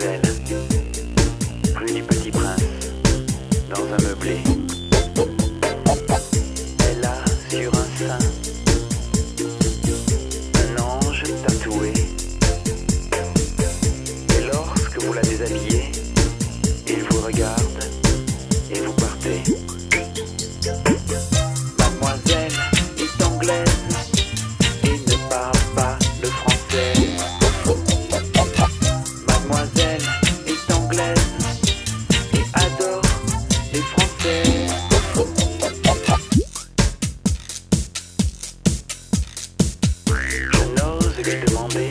mademoiselle, rue du Petit Prince, dans un meublé. Elle a sur un sein un ange tatoué. Et lorsque vous la déshabillez, il vous regarde et vous partez. Mademoiselle est anglaise et ne parle pas le français. Mademoiselle est anglaise et adore les Français. Je n'ose lui demander